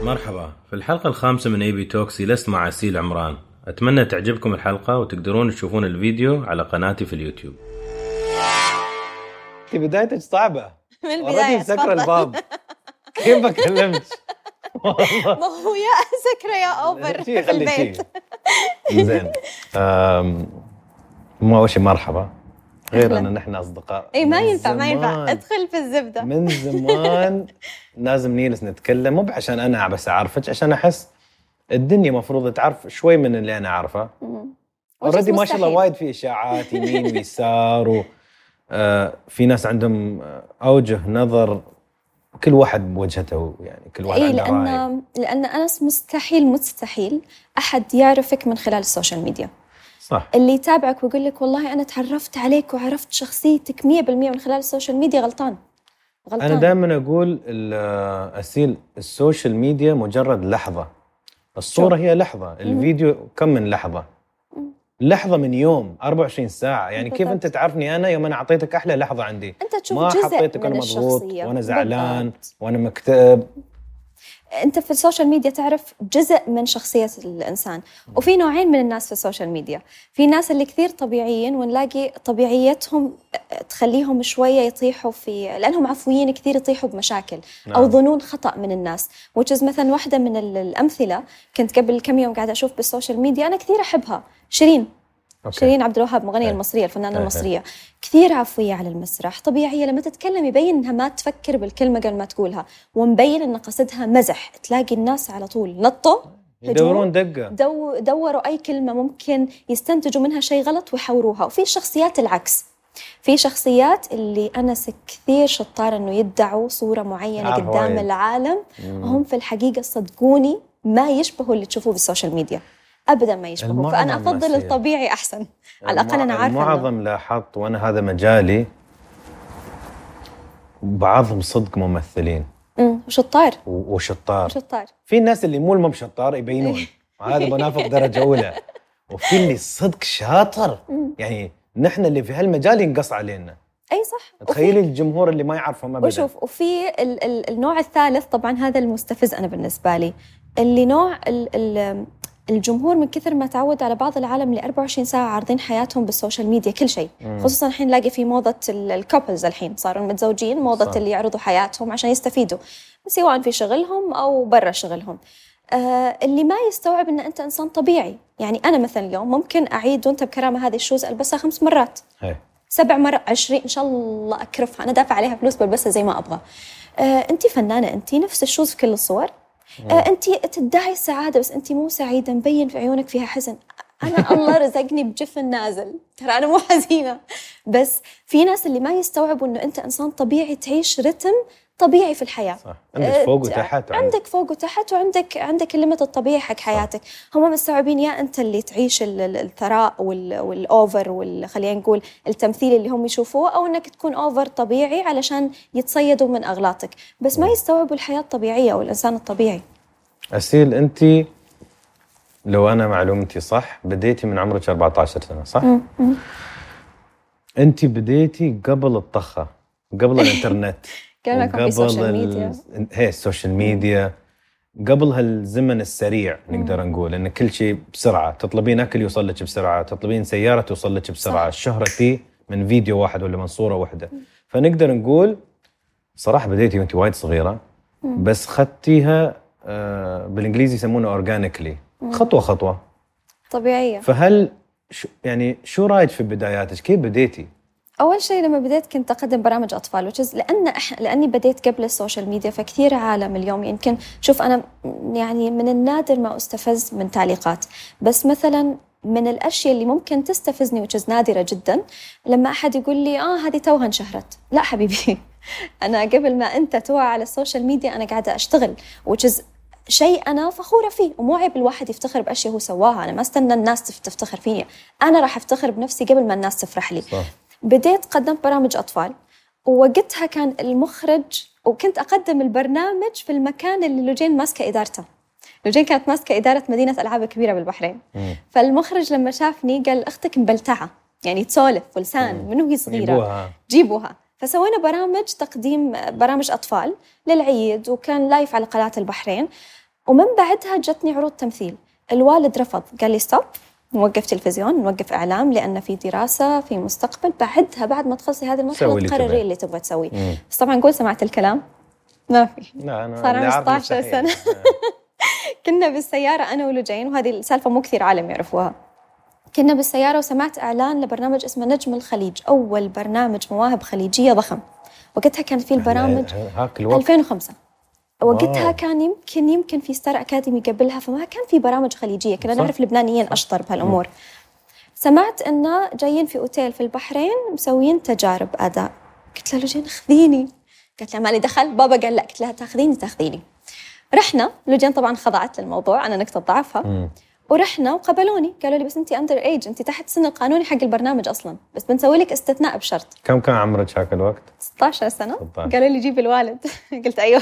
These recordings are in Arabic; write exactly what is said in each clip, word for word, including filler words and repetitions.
مرحبا، في الحلقة الخامسة من اي بي توكسي لست مع أسيل عمران. أتمنى تعجبكم الحلقة وتقدرون تشوفون الفيديو على قناتي في اليوتيوب. في بدايتك صعبة من البداية سكر الباب. كيف بكلمك؟ ما هو يا سكرة يا أوفر في البيت. زين، مو أول شيء مرحبا، غير أن نحن أصدقاء. أي ما ينفع ما ينفع أدخل في الزبدة. من زمان لازم نجلس نتكلم، مو عشان أنا بس أعرفك، عشان أحس الدنيا مفروض تعرف شوي من اللي أنا أعرفه. أوريدي ما شاء الله وايد في إشاعات يمين ويسار و آه في ناس عندهم أوجه نظر، كل واحد بوجهته، يعني كل واحد عنده لأن رأي. لأن أنا مستحيل مستحيل أحد يعرفك من خلال السوشيال ميديا. صح. اللي يتابعك ويقول لك والله أنا تعرفت عليك وعرفت شخصيتك مية بالمية من خلال السوشيال ميديا غلطان. غلطان. أنا دائما أقول أسيل السوشيال ميديا مجرد لحظة، الصورة شو. هي لحظة، الفيديو كم من لحظة، لحظة من يوم أربعة وعشرين ساعة. يعني بالضبط. كيف أنت تعرفني أنا يوم أنا أعطيتك أحلى لحظة عندي؟ أنت تشوف ما جزء حطيتك من أنا مضغوط الشخصية وأنا زعلان بالضبط. وأنا مكتئب. أنت في السوشيال ميديا تعرف جزء من شخصية الإنسان. وفي نوعين من الناس في السوشيال ميديا، في ناس اللي كثير طبيعيين ونلاقي طبيعيتهم تخليهم شوية يطيحوا في، لأنهم عفويين كثير يطيحوا بمشاكل. نعم. أو ظنون خطأ من الناس. وجز مثلا واحدة من الأمثلة كنت قبل كم يوم قاعدة أشوف بالسوشيال ميديا، أنا كثير أحبها، شيرين. أوكي. شيرين عبد الوهاب، مغنية المصرية، الفنانة المصرية، كثير عفوية على المسرح، طبيعية، لما تتكلم يبين إنها ما تفكر بالكلمة قبل ما تقولها، ومبين إن قصدها مزح. تلاقي الناس على طول نطوا يدورون دقة، دو دوروا أي كلمة ممكن يستنتجوا منها شيء غلط ويحوروها. وفي شخصيات العكس، في شخصيات اللي أنس كثير شطار إنه يدعوا صورة معينة قدام وايد. العالم، وهم في الحقيقة صدقوني ما يشبهوا اللي تشوفوه بالسوشيال ميديا أبداً، ما يشبهوا. فأنا أفضل الطبيعي أحسن، على الأقل أنا عارفة. معظم لاحظت وأنا هذا مجالي، بعضهم صدق ممثلين امم وشطار وشطار وشطار. في الناس اللي مو مو بشطار يبينون، هذا بنافق درجة أولى. وفي اللي صدق شاطر، يعني نحن اللي في هالمجال ينقص علينا. أي صح. تخيلي الجمهور اللي ما يعرفهم أبداً. وشوف، وفي ال ال النوع الثالث، طبعاً هذا المستفز أنا بالنسبة لي، اللي نوع ال ال الجمهور من كثر ما تعود على بعض العالم اللي أربعة وعشرين ساعة عارضين حياتهم بالسوشيال ميديا كل شيء. مم. خصوصا الحين نلاقي في موضة الكابلز، الحين صاروا المتزوجين موضة صح. اللي يعرضوا حياتهم عشان يستفيدوا، سواء في شغلهم أو برا شغلهم. آه اللي ما يستوعب إن أنت إنسان طبيعي. يعني أنا مثلا اليوم ممكن أعيد وأنت بكرامة هذه الشوز ألبسها خمس مرات، هي. سبع مرات، عشرين، إن شاء الله أكرفها، أنا دافع عليها فلوس بلبسها زي ما أبغى. آه أنت فنانة، أنت نفس الشوز في كل الصور. آه أنت تدعي السعادة بس أنت مو سعيدة، مبين في عيونك فيها حزن. أنا الله رزقني بجفن نازل، ترى أنا مو حزينة. بس في ناس اللي ما يستوعبوا إنه أنت إنسان طبيعي تعيش رتم طبيعي في الحياة. صح. عندك فوق وتحت، عندك فوق وتحت، وعندك عندك الليمت الطبيعي حق حياتك. هم مستوعبين يا أنت اللي تعيش الثراء والأوفر وال خلينا نقول التمثيل اللي هم يشوفوه، أو إنك تكون أوفر طبيعي علشان يتصيدوا من أغلاطك، بس ما يستوعبوا الحياة الطبيعية والإنسان الطبيعي. أسيل، أنت لو أنا معلومتي صح بديتي من عمرك أربعة عشر سنة، صح؟ م- م. أنت بديتي قبل الطخة، قبل الإنترنت، قبل ما يكون في السوشيال ميديا، هي السوشيال ميديا، قبل هالزمن السريع نقدر نقول إن كل شيء بسرعة، تطلبين أكل يوصل لك بسرعة، تطلبين سيارة توصل لك بسرعة، شهرتي من فيديو واحد ولا من صورة واحدة. فنقدر نقول صراحة بديتي وأنت وايد صغيرة، بس خدتيها آه بالإنجليزي يسمونه organically، خطوة خطوة طبيعية. فهل شو يعني شو رأيك في بداياتك؟ كيف بديتي؟ أول شيء لما بديت كنت أقدم برامج أطفال، وجز لأن إح... لأني بديت قبل السوشيال ميديا، فكثير عالم اليوم يمكن شوف أنا يعني من النادر ما أستفز من تعليقات، بس مثلا من الأشياء اللي ممكن تستفزني وجز نادرة جدا لما أحد يقول لي آه هذه توها انشهرت. لا حبيبي، أنا قبل ما أنت توها على السوشيال ميديا أنا قاعدة أشتغل، وجز شيء أنا فخورة فيه، ومو عيب الواحد يفتخر بأشياء هو سواها. أنا ما استنى الناس تفتخر فيني، أنا راح أفتخر بنفسي قبل ما الناس تفرح لي. صح. بديت قدمت برامج أطفال، ووقتها كان المخرج، وكنت أقدم البرنامج في المكان اللي لوجين ماسكة إدارته. لوجين كانت ماسكة إدارة مدينة ألعاب كبيرة بالبحرين. مم. فالمخرج لما شافني قال أختك مبلتعة، يعني تسولف ولسان من وهي صغيرة، جيبوها, جيبوها. فسوينا برامج تقديم برامج أطفال للعيد، وكان لايف على قناة البحرين. ومن بعدها جتني عروض تمثيل. الوالد رفض، قال لي ستوب، نوقف تلفزيون، نوقف إعلام، لأن في دراسة، في مستقبل. بعدها بعد ما تخلصي هذه المرحلة تقرري اللي تبغى تسوي. بس طبعا قول سمعت الكلام؟ ما في. لا أنا صار خمسة عشر سنة. كنا بالسيارة أنا ولجين، وهذه السالفة مو كثير عالم يعرفوها. كنا بالسيارة وسمعت إعلان لبرنامج اسمه نجم الخليج، أول برنامج مواهب خليجية ضخم. وقتها كان في البرامج ألفين وخمسة. وقتها واو. كان يمكن يمكن في ستار أكاديمي قبلها، فما كان في برامج خليجية. كنا صح. نعرف لبنانيين أشطر بهالأمور. م. سمعت إنه جايين في أوتيل في البحرين مسويين تجارب أداء. قلت له لجين خذيني. قلت له مالي دخل. بابا قال لا. قلت لها تاخذيني تاخذيني. رحنا. لجين طبعا خضعت للموضوع، أنا نقطة ضعفها. م. ورحنا وقبلوني، قالوا لي بس أنتي أندر إيج، أنتي تحت سن القانوني حق البرنامج أصلاً، بس بنسوي لك استثناء بشرط. كم كان عمرك هاك الوقت؟ ستة عشر سنة. قالوا لي جيب الوالد. قلت أيوه.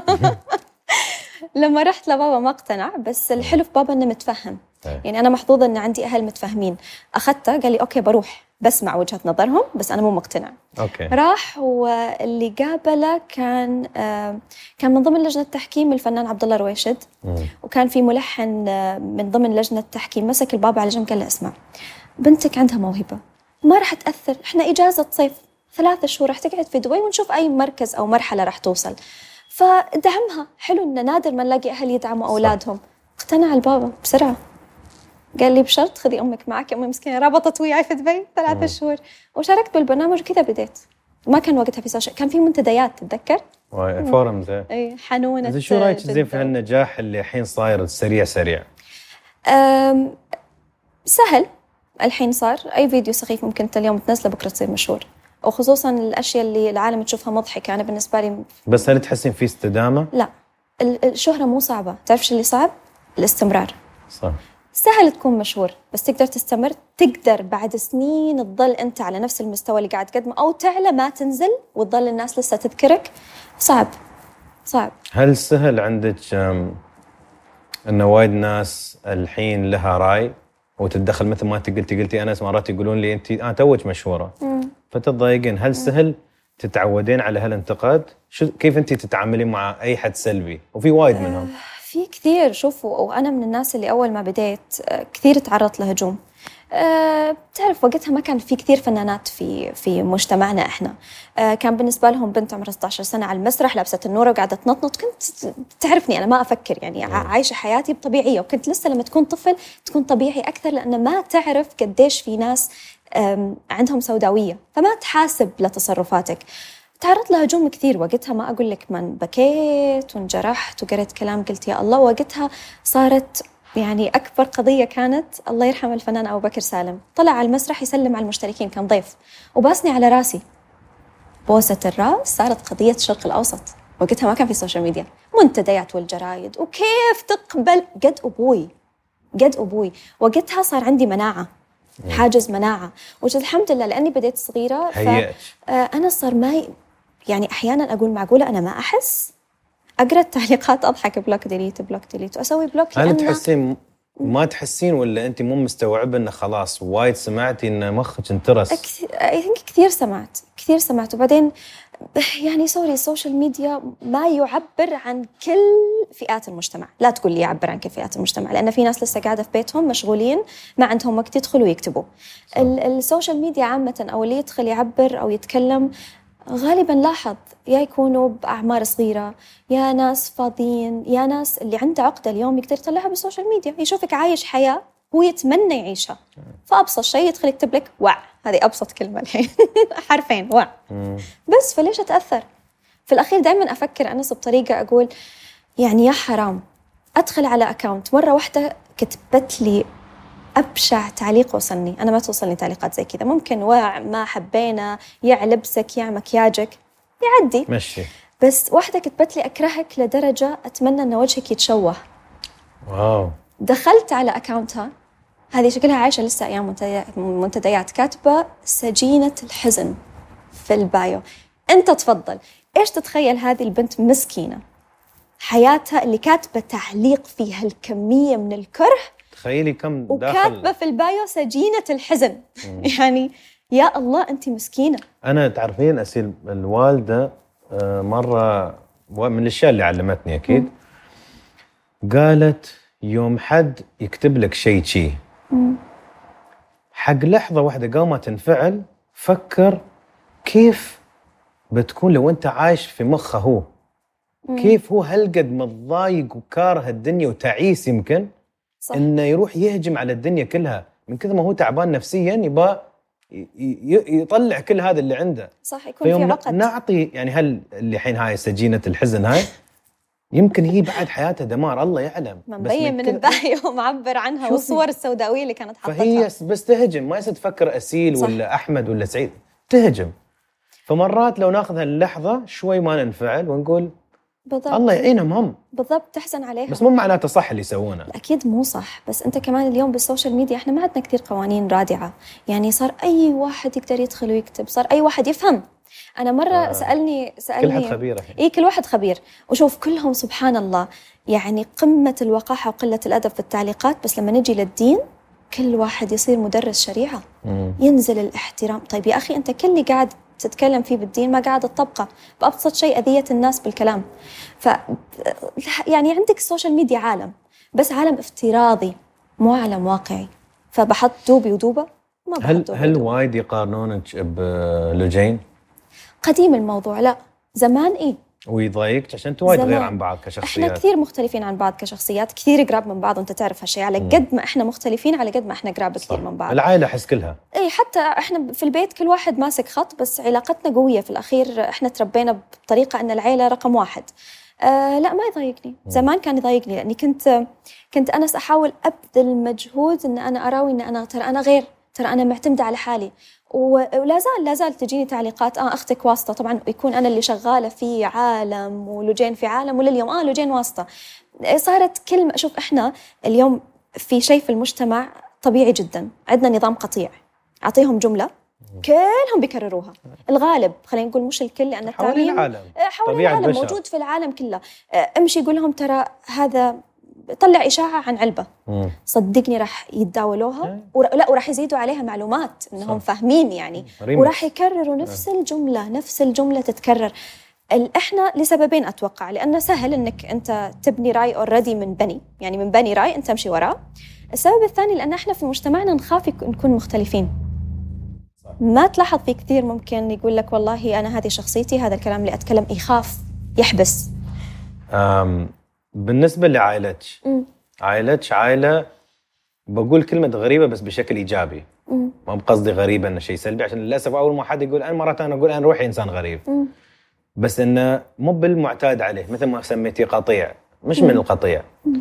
لما رحت لبابا ما اقتنع، بس الحلو في بابا إنه متفهم. يعني أنا محظوظة إن عندي أهل متفهمين. أخذته قال لي أوكي بروح، بسمع وجهة نظرهم، بس أنا مو مقتنع. أوكي. راح، واللي قابله كان آه كان من ضمن لجنة التحكيم الفنان عبد الله رويشد. مم. وكان في ملحن آه من ضمن لجنة التحكيم. مسك البابا على جنب قال له اسمع، بنتك عندها موهبة، ما راح تأثر، إحنا إجازة صيف ثلاثة شهور راح تقعد في دبي ونشوف أي مركز أو مرحلة راح توصل، فدعمها. حلو إن نادر ما نلاقي أهل يدعموا أولادهم. اقتنع البابا بسرعة. قال لي بشرط خذي أمك معك. أمي مسكينة رابطت وياي في دبي ثلاثة شهور، وشاركت بالبرنامج وكذا بديت. ما كان وقتها في سوشيال، كان في منتديات تتذكر؟ فورمز. اي حنونة. زي شو رايك زي في هالنجاح اللي الحين صاير سريع سريع؟ سهل الحين صار. أي فيديو سخيف ممكن أنت اليوم تنزله بكرة تصير مشهور، وخصوصا الأشياء اللي العالم تشوفها مضحكة. أنا بالنسبة لي بس هل تحسين في استدامة؟ لا، الشهرة مو صعبة. تعرفش اللي صعب؟ الاستمرار. صح. سهل تكون مشهور، بس تقدر تستمر. تقدر بعد سنين تظل أنت على نفس المستوى اللي قاعد تقدمه، أو تعلى ما تنزل وتظل الناس لسه تذكرك. صعب صعب. هل سهل عندك إنه وايد ناس الحين لها رأي وتتدخل مثل ما قلتي قلتي أنا مرات يقولون لي أنت أنا توك مشهورة فتتضايقين؟ هل سهل تتعودين على هالانتقاد؟ شو كيف أنت تتعاملين مع أي حد سلبي؟ وفي وايد منهم. في كثير. شوفوا، وأنا من الناس اللي أول ما بديت كثير تعرضت لهجوم. أه بتعرف وقتها ما كان في كثير فنانات في في مجتمعنا إحنا. أه كان بالنسبة لهم بنت عمرها ستة عشر سنة على المسرح لابسة النورة وقاعدة تنطنط. كنت تعرفني أنا ما أفكر، يعني عايشة حياتي بطبيعية. وكنت لسه لما تكون طفل تكون طبيعي أكثر، لأن ما تعرف قديش في ناس عندهم سوداوية، فما تحاسب لتصرفاتك. تعرضت لهجوم كثير وقتها، ما أقول لك من بكيت وانجرحت وقريت كلام قلت يا الله. وقتها صارت يعني أكبر قضية كانت، الله يرحم الفنان أبو بكر سالم، طلع على المسرح يسلم على المشتركين، كان ضيف وباسني على راسي. بوسة الرأس صارت قضية الشرق الأوسط. وقتها ما كان في السوشيال ميديا، منتديات والجرايد، وكيف تقبل قد أبوي قد أبوي. وقتها صار عندي مناعة، حاجز مناعة، وجد الحمد لله لأني بديت صغيرة. فأنا صار ما يعني أحياناً أقول معقولة أنا ما أحس، أقرأ التعليقات أضحك، بلوك ديليت بلوك ديليت وأسوي بلوك. هل تحسين ما تحسين ولا أنت مو مستوعبة إنه خلاص وايد سمعتي إن مخك انترس؟ أكثر كثير سمعت كثير سمعت وبعدين يعني سوري، السوشيال ميديا ما يعبر عن كل فئات المجتمع. لا تقول لي يعبر عن كل فئات المجتمع، لأن في ناس لسه قاعدة في بيتهم مشغولين ما عندهم وقت يدخلوا يكتبوا. السوشيال ميديا عامة أو اللي يدخل يعبر أو يتكلم غالباً لاحظ يا يكونوا بأعمار صغيرة، يا ناس فاضيين، يا ناس اللي عنده عقدة اليوم يقدر يطلعها بالسوشيال ميديا. يشوفك عايش حياة هو يتمنى يعيشها، فأبسط شيء يدخل يكتب لك وع. هذه أبسط كلمة الحين. حرفين وع. بس فليش أتأثر؟ في الأخير دائماً أفكر أنس بطريقة أقول يعني يا حرام أدخل على أكاونت مرة واحدة كتبت لي أبشع تعليق وصلني. أنا ما توصلني تعليقات زي كذا، ممكن واع ما حبينا، يا لبسك يا مكياجك يعدي مشي. بس واحدة كتبت لي أكرهك لدرجة أتمنى أن وجهك يتشوه. واو. دخلت على أكاونتها، هذه شكلها عايشة لسه أيام منتديات، كاتبة سجينة الحزن في البايو. أنت تفضل إيش تتخيل هذه البنت مسكينة حياتها اللي كاتبة تعليق فيها الكمية من الكره، تخيلي كم داخل، وكاتبة في البايو سجينة الحزن. يعني يا الله أنت مسكينة. أنا تعرفين أسيل الوالدة مرة من الأشياء اللي علمتني أكيد، قالت يوم حد يكتب لك شيء شي حق لحظة واحدة قامت تنفعل، فكر كيف بتكون لو أنت عايش في مخه هو. مم. كيف هو هالقد متضايق وكاره الدنيا وتعيس يمكن صح. إنه يروح يهجم على الدنيا كلها من كذا ما هو تعبان نفسياً، يبقى يطلع كل هذا اللي عنده. صح، يكون في عقد. نعطي يعني هل اللي حين هاي سجينة الحزن هاي يمكن هي بعد حياتها دمار الله يعلم، مبين من, من الباقي ومعبر عنها والصور السوداوية اللي كانت حاطتها. فهي بس تهجم، ما يصير تفكر أسيل صح. ولا أحمد ولا سعيد، تهجم. فمرات لو ناخذ هاللحظة شوي ما ننفعل ونقول بالضبط. الله يعينهم هم بالضبط، تحزن عليهم، بس مو معناته صح اللي يسوونه. أكيد مو صح، بس أنت كمان اليوم بالسوشيال ميديا إحنا ما عندنا كتير قوانين رادعة، يعني صار أي واحد يقدر يدخل ويكتب، صار أي واحد يفهم. أنا مرة آه. سألني سألني كل واحد خبير. إيه كل واحد خبير، وشوف كلهم سبحان الله يعني قمة الوقاحة وقلة الأدب في التعليقات، بس لما نجي للدين كل واحد يصير مدرس شريعة. مم. ينزل الاحترام. طيب يا أخي أنت كل اللي قاعد تتكلم فيه بالدين ما قاعد تطبقه، بأبسط شيء أذية الناس بالكلام. ف يعني عندك السوشيال ميديا عالم، بس عالم افتراضي مو عالم واقعي. فبحط دوبي ودوبة ما بحط هل دوبي هل ودوبة. وايد يقارنونك بلوجين؟ قديم الموضوع لا، زمان إيه ويضايقك عشان انتوا وايد غير عن بعض كشخصيات. احنا كثير مختلفين عن بعض كشخصيات، كثير قراب من بعض، وانت تعرف هالشيء. على قد ما احنا مختلفين على قد ما احنا قراب كثير من بعض. العائله احس كلها اي، حتى احنا في البيت كل واحد ماسك خط، بس علاقتنا قويه في الاخير. احنا تربينا بطريقه ان العيله رقم واحد. آه لا ما يضايقني. زمان كان يضايقني لاني كنت كنت انا احاول ابذل مجهود ان انا اراوي ان انا ترى انا غير، ترى انا معتمده على حالي. ولا زال لا زال تجيني تعليقات اه اختك واسطه، طبعا يكون انا اللي شغاله في عالم ولوجين في عالم، ولليوم اه لوجين واسطه. صارت كلمه. شوف احنا اليوم في شيء في المجتمع طبيعي جدا، عندنا نظام قطيع، اعطيهم جمله كلهم بيكرروها. الغالب خلينا نقول مش الكل، لان التعليم العالم حول العالم بشر. موجود في العالم كله. امشي يقول لهم ترى هذا طلع إشاعة عن علبة، مم. صدقني راح يتداولوها ور... لا وراح يزيدوا عليها معلومات إنهم صح. فاهمين يعني، وراح يكرروا نفس الجملة نفس الجملة تتكرر. إحنا لسببين أتوقع، لأنه سهل إنك أنت تبني رأي أوريدي من بني، يعني من بني رأي أنت تمشي وراه. السبب الثاني لأن إحنا في مجتمعنا نخاف نكون مختلفين. صح. ما تلاحظ في كثير ممكن يقول لك والله أنا هذه شخصيتي، هذا الكلام اللي أتكلم، يخاف يحبس. أم بالنسبة لعائلتك، عائلتك عائلة بقول كلمة غريبة بس بشكل إيجابي، مم. ما بقصدي غريبة إنه شيء سلبي، عشان للأسف أول ما حد يقول أنا مرات أنا أقول أنا روحي إنسان غريب، مم. بس إنه مو بالمعتاد عليه، مثل ما سميتي قطيع، مش مم. من القطيع. مم.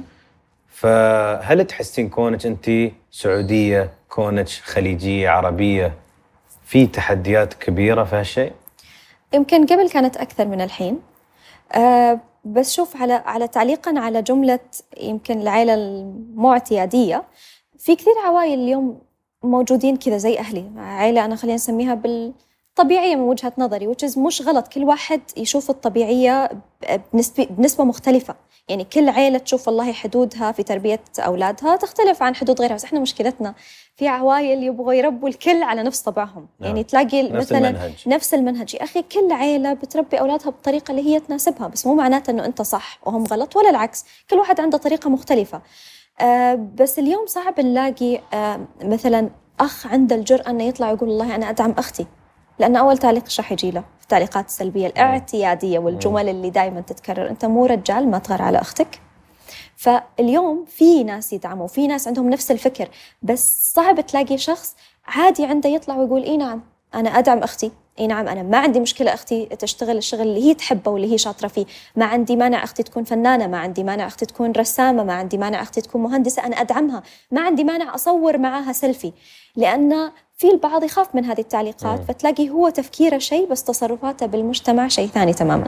فهل تحسين كونك أنت سعودية، كونك خليجية عربية، في تحديات كبيرة في هالشيء؟ يمكن قبل كانت أكثر من الحين. أه بس شوف على على تعليقاً على جملة يمكن العائلة المعتيادية، في كثير عوائل اليوم موجودين كذا زي أهلي، عائلة أنا خلينا نسميها بالطبيعية من وجهة نظري، وتشز مش غلط. كل واحد يشوف الطبيعية بنسبة بنسبة مختلفة، يعني كل عائلة تشوف والله حدودها في تربية أولادها تختلف عن حدود غيرها. بس إحنا مشكلتنا في عوائل يبغوا يربوا الكل على نفس طبعهم، نعم. يعني تلاقي نفس مثلا المنهج. نفس المنهج. يا أخي كل عائلة بتربي أولادها بالطريقة اللي هي تناسبها، بس مو معناته إنه أنت صح وهم غلط، ولا العكس، كل واحد عنده طريقة مختلفة. آه بس اليوم صعب نلاقي آه مثلا أخ عنده الجرأة إنه يطلع يقول والله أنا أدعم أختي، لأن أول تعليق إيش راح يجي له؟ التعليقات السلبية الاعتيادية والجمل اللي دائما تتكرر، أنت مو رجال ما تغار على أختك. فاليوم في ناس يدعموا، في ناس عندهم نفس الفكر، بس صعب تلاقي شخص عادي عنده يطلع ويقول إيه نعم أنا أدعم أختي، إيه نعم أنا ما عندي مشكلة أختي تشتغل الشغل اللي هي تحبه واللي هي شاطرة فيه، ما عندي مانع أختي تكون فنانة، ما عندي مانع أختي تكون رسامة، ما عندي مانع أختي تكون مهندسة، أنا أدعمها، ما عندي مانع أصور معاها سيلفي. لأن في البعض يخاف من هذه التعليقات، م. فتلاقي هو تفكيره شيء بس تصرفاته بالمجتمع شيء ثاني تماما.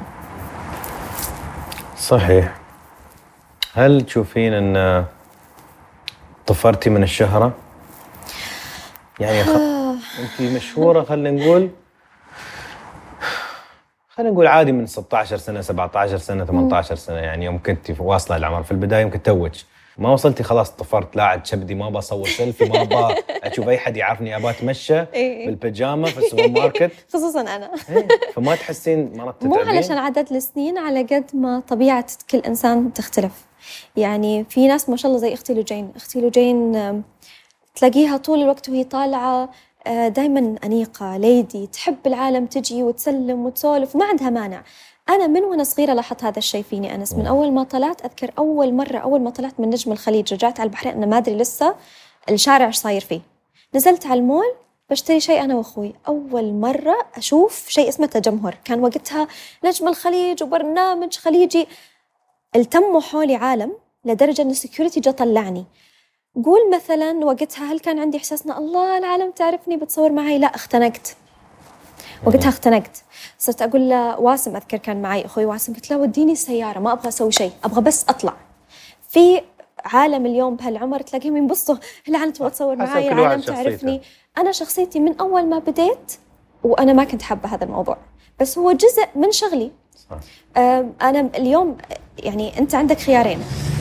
صحيح. هل تشوفين أن طفرتي من الشهرة؟ يعني خ... أنت مشهورة خلينا نقول خلينا نقول عادي من ستة عشر سنة سبعة عشر سنة ثمانية عشر سنة، يعني يوم كنت واصلة العمر في البداية يمكن توج، ما وصلتي خلاص طفرت لا عاد شبدي ما بصور سيلفي ما با اشوف اي حد يعرفني ابى اتمشى بالبيجامه في السوبر ماركت خصوصا انا. فما تحسين مرات مو علشان عدد السنين على قد ما طبيعه كل انسان تختلف. يعني في ناس ما شاء الله زي اختي لوجين، اختي لوجين تلاقيها طول الوقت وهي طالعه دائما انيقه ليدي، تحب العالم، تجي وتسلم وتسولف وما عندها مانع. أنا من وأنا صغيرة لاحظت هذا الشيء فيني أنس. من أول ما طلعت أذكر أول مرة أول ما طلعت من نجم الخليج رجعت على البحرين، أنا ما أدري لسه الشارع إيش صاير فيه، نزلت على المول بشتري شيء أنا وأخوي، أول مرة أشوف شيء اسمه تجمهر. كان وقتها نجم الخليج وبرنامج خليجي، التموا حولي عالم لدرجة أن السكيورتي جا طلعني. قول مثلا وقتها هل كان عندي إحساسنا الله العالم تعرفني بتصور معي؟ لا، اختنقت وقتها، اختنقت. صرت أقول له واسم، أذكر كان معي أخوي واسم، قلت له وديني السيارة، ما أبغى أسوي شيء، أبغى بس أطلع. في عالم اليوم بهالعمر تلاقيهم ينبسطوا، العالم تبغى تصور معي، العالم تعرفني. أنا شخصيتي من أول ما بديت وأنا ما كنت حابة هذا الموضوع، بس هو جزء من شغلي. صح. أنا اليوم يعني أنت عندك خيارين.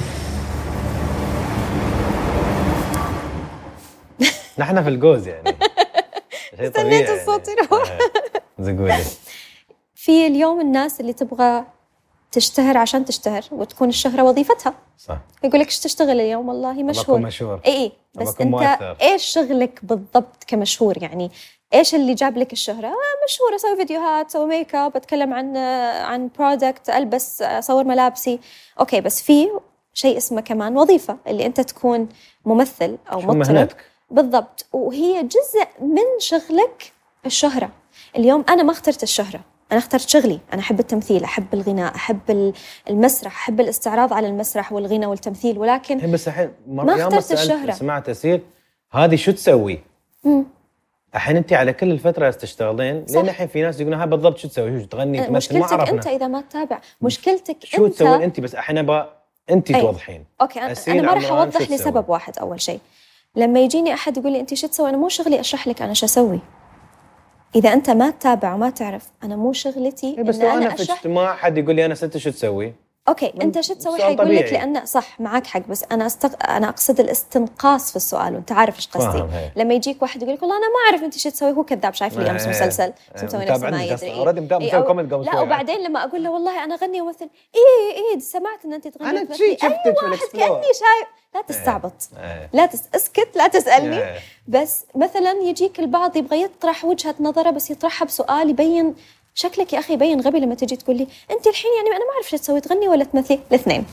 نحن في الجوز يعني استنيت الصوت يروح. زقولي في اليوم الناس اللي تبغى تشتهر عشان تشتهر وتكون الشهرة وظيفتها. صح. يقول لك ايش تشتغل اليوم؟ والله مشهور. مشهور. اي اي بس انت مؤثر. ايش شغلك بالضبط كمشهور؟ يعني ايش اللي جاب لك الشهرة؟ آه مشهور، اسوي فيديوهات، اسوي ميك اب، اتكلم عن عن برودكت، البس، اصور ملابسي. اوكي، بس في شيء اسمه كمان وظيفة، اللي انت تكون ممثل او مطرب. بالضبط، وهي جزء من شغلك الشهرة. اليوم أنا ما اخترت الشهرة، أنا اخترت شغلي. أنا أحب التمثيل، أحب الغناء، أحب المسرح، أحب الاستعراض على المسرح والغناء والتمثيل، ولكن بس الحين ما اخترت الشهرة. سمعت أسيل هذه شو تسوي؟ الحين أنت على كل الفترة تشتغلين، لأن الحين في ناس يقولون ها بالضبط شو تسوي؟ شو تغني، تمثل؟ مشكلتك ما أنت إذا ما تتابع، مشكلتك شو أنت تسوين أنت. بس الحين أبغى أنت أي. توضحين. أوكي، أنا, أنا ما راح أوضح لسبب واحد. أول شيء لما يجيني أحد يقول لي أنت شو تسوي، أنا مو شغلي أشرح لك أنا شو أسوي. إذا أنت ما تتابع وما تعرف، أنا مو شغلتي. بس إن أنا, أنا أنا في اجتماع حد يقول لي أنا ست شو تسوي. أوكي، أنت شو تسوي حيقول لك، لأن صح معك حق، بس أنا أستق... أنا أقصد الاستنقاص في السؤال، وأنت عارف إيش قصدي. لما يجيك واحد يقول لك والله أنا ما أعرف أنت شو تسوي، هو كذاب، شايف لي أمس مسلسل مسوي نفسه ما يدري. إيه أو... لا، وبعدين لما أقول له والله أنا أغني ومثل، إيه إيه سمعت إن أنت تغني أنا وتمثلي، أي واحد كأني شايف. لا تستعبط، لا تس... اسكت، لا تسألني. بس مثلا يجيك البعض يبغى يطرح وجهة نظره، بس يطرحها بسؤال يبين شكلك يا أخي، يبين غبي لما تجي تقول لي أنت الحين يعني أنا ما أعرف شو تسوي، تغني ولا تمثلي؟ الاثنين.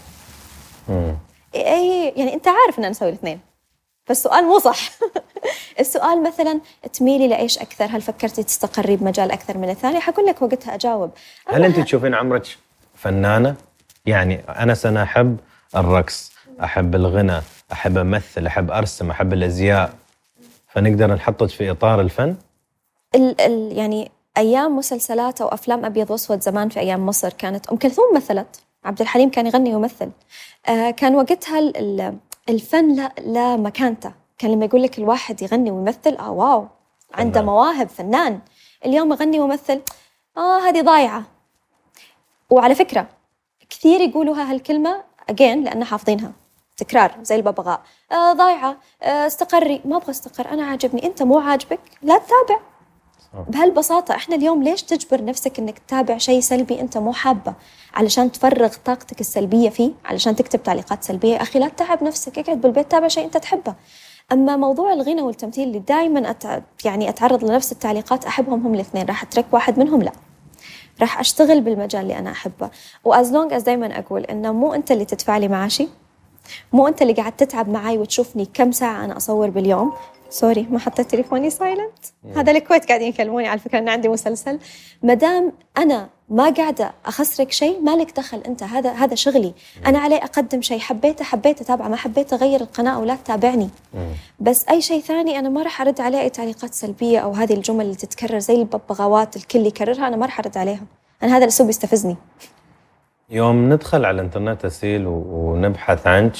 إيه يعني أنت عارف إن أنا أسوي الاثنين، فالسؤال مو صح. السؤال مثلا تميلي لإيش أكثر؟ هل فكرتي تستقري بمجال أكثر من الثاني؟ حقول لك وقتها أجاوب. هل أنت تشوفين عمرك فنانة؟ يعني أنا سنة أحب الرقص، أحب الغنى، أحب أمثل، أحب أرسم، أحب الأزياء، فنقدر نحطك في إطار الفن؟ ال ال يعني أيام مسلسلات أو أفلام أبيض وأسود زمان في أيام مصر كانت أم كلثوم مثلت، عبد الحليم كان يغني ويمثل. آه كان وقتها الفن لا, لا مكانته. كان لما يقول لك الواحد يغني ويمثل آه واو عنده فنان. مواهب، فنان. اليوم يغني ويمثل آه هذه ضايعة. وعلى فكرة كثير يقولوها هالكلمة أجين لأننا حافظينها تكرار زي الببغاء. آه ضايعة، آه استقري. ما أبغى استقر، أنا عاجبني، أنت مو عاجبك لا تتابع. بهالبساطة إحنا اليوم ليش تجبر نفسك إنك تتابع شيء سلبي أنت مو حابة علشان تفرغ طاقتك السلبية فيه، علشان تكتب تعليقات سلبية؟ أخي لا تتعب نفسك، اقعد بالبيت تابع شيء أنت تحبه. أما موضوع الغنى والتمثيل اللي دائما أت... يعني أتعرض لنفس التعليقات، أحبهم هم الاثنين، راح أترك واحد منهم لا، راح أشتغل بالمجال اللي أنا أحبه. وأز لونج أز دايما أقول إنه مو أنت اللي تدفع لي معاشي، مو أنت اللي قاعد تتعب معاي وتشوفني كم ساعة أنا أصور باليوم. سوري ما حطيت تليفوني سايلنت، هذا الكويت قاعدين يكلموني على فكرة أن عندي مسلسل. مدام أنا ما قاعدة أخسرك شيء مالك دخل أنت، هذا هذا شغلي. أنا علي أقدم شيء، حبيت حبيت أتابعه، ما حبيت أغير القناة ولا تتابعني. بس أي شيء ثاني أنا ما راح أرد عليه أي تعليقات سلبية أو هذه الجمل اللي تتكرر زي الببغاوات الكل يكررها، أنا ما راح أرد عليها. أنا هذا الأسلوب يستفزني. يوم ندخل على الانترنت أسيل ونبحث عنك